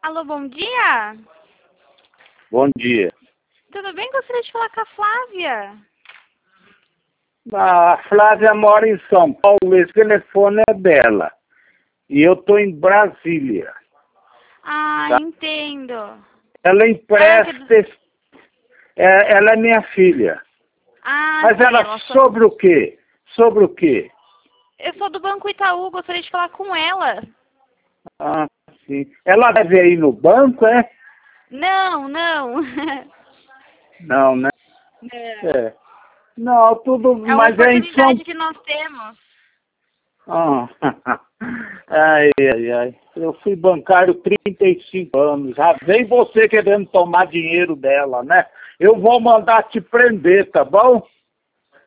Alô, bom dia? Bom dia. Tudo bem? Gostaria de falar com a Flávia. A Flávia mora em São Paulo, esse telefone é dela. E eu estou em Brasília. Ah, Tá? entendo. Ela empresta... Ela é minha filha. Ah, Mas sim, ela sobre o quê? Sobre o quê? Eu sou do Banco Itaú, gostaria de falar com ela. Ah, sim. Ela deve ir no banco, é? Não, não. Não, né? Não. É. Não, tudo... É uma Mas é em São... oportunidade que nós temos. Ah, ai. Eu fui bancário 35 anos. Já vem você querendo tomar dinheiro dela, né? Eu vou mandar te prender, tá bom?